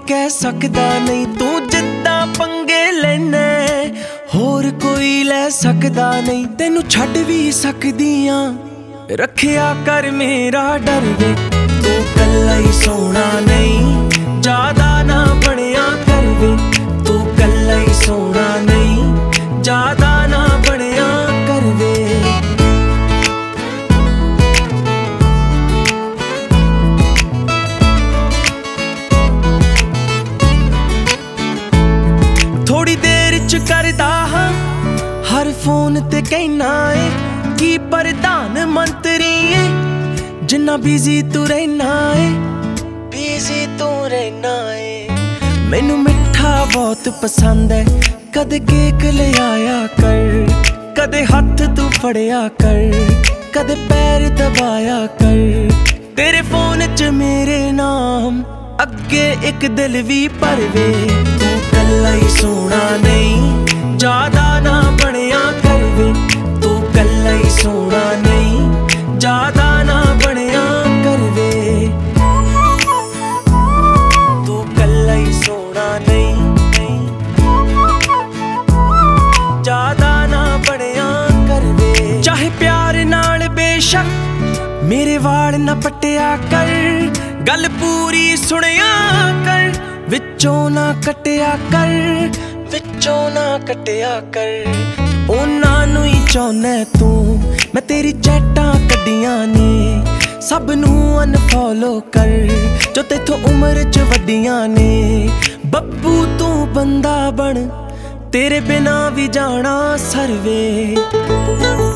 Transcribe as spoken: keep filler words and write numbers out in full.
ਕਹਿ ਸਕਦਾ ਨਹੀਂ ਤੂੰ ਜਿੱਦਾਂ ਪੰਗੇ ਲੈਨਾ, ਹੋਰ ਕੋਈ ਲੈ ਸਕਦਾ ਨਹੀਂ। ਤੈਨੂੰ ਛੱਡ ਵੀ ਸਕਦੀ ਆਂ, ਰੱਖਿਆ ਕਰ ਮੇਰਾ ਡਰ ਵੇ। ਤੂੰ ਕੱਲਾ ਹੀ ਸੋਹਣਾ ਨਹੀਂ, ਜ਼ਿਆਦਾ ਨਾ ਬਣਿਆ ਕਰ ਵੇ। ਤੂੰ ਕੱਲਾ ਹੀ ਸੋਹਣਾ ਨਹੀਂ, ਜ਼ਿਆਦਾ ਨਾ ਬਣਿਆ ਕਰ ਵੇ। ਥੋੜੀ ਦੇਰ ਚ ਕਰਦਾ ਹਾਂ ਹਰ ਫੋਨ ਤੇ ਕਹਿਣਾ ਏ ਕੀ ਪ੍ਰਧਾਨ ਮੰਤਰੀ ਏ, ਜਿੰਨਾ ਬਿਜ਼ੀ ਤੂੰ ਰਹਿਣਾ ਏ, ਬਿਜ਼ੀ ਤੂੰ ਰਹਿਣਾ ਏ। ਮੈਨੂੰ ਮਿੱਠਾ ਬਹੁਤ ਪਸੰਦ ਹੈ, ਕਦੇ ਕੇਕ ਲਿਆਇਆ ਕਰ, ਕਦੇ ਹੱਥ ਤੂੰ ਫੜਿਆ ਕਰ, ਕਦੇ ਪੈਰ ਦਬਾਇਆ ਕਰ। ਤੇਰੇ ਫੋਨ ਚ ਮੇਰੇ ਨਾਮ ਅੱਗੇ ਇੱਕ ਦਿਲ ਵੀ ਭਰਵੇ। ਤੂੰ ਕੱਲਾ ਹੀ ਸੋਹਣਾ ਨਹੀਂ, ਜ਼ਿਆਦਾ ਨਾ ਬਣਿਆ ਕਰ ਵੇ। ਤੂੰ ਕੱਲਾ ਹੀ ਸੋਹਣਾ ਨਹੀਂ, ਜ਼ਿਆਦਾ ਨਾ ਬਣਿਆ ਕਰ ਵੇ। ਤੂੰ ਕੱਲਾ ਹੀ ਸੋਹਣਾ ਨਹੀਂ, ਜ਼ਿਆਦਾ ਨਾ ਬਣਿਆ ਕਰ ਵੇ। ਚਾਹੇ ਪਿਆਰ ਨਾਲ ਬੇਸ਼ੱਕ ਮੇਰੇ ਵਾਲ ਨਾ ਪੱਟਿਆ ਕਰ, ਗੱਲ ਪੂਰੀ ਸੁਣਿਆ ਕਰ, ਵਿੱਚੋਂ ਨਾ ਕੱਟਿਆ ਕਰ, ਵਿੱਚੋਂ ਨਾ ਕੱਟਿਆ ਕਰ। ਉਹਨਾਂ ਨੂੰ ਹੀ ਚਾਹੁੰਦਾ ਤੂੰ, ਮੈਂ ਤੇਰੀ ਚੈਟਾਂ ਕੱਢੀਆਂ ਨੇ, ਸਭ ਨੂੰ ਅਨਫੋਲੋ ਕਰ ਜੋ ਤੇਥੋਂ ਉਮਰ ਚ ਵੱਡੀਆਂ ਨੇ। ਬੱਬੂ ਤੂੰ ਬੰਦਾ ਬਣ, ਤੇਰੇ ਬਿਨਾਂ ਵੀ ਜਾਣਾ ਸਰਵੇ।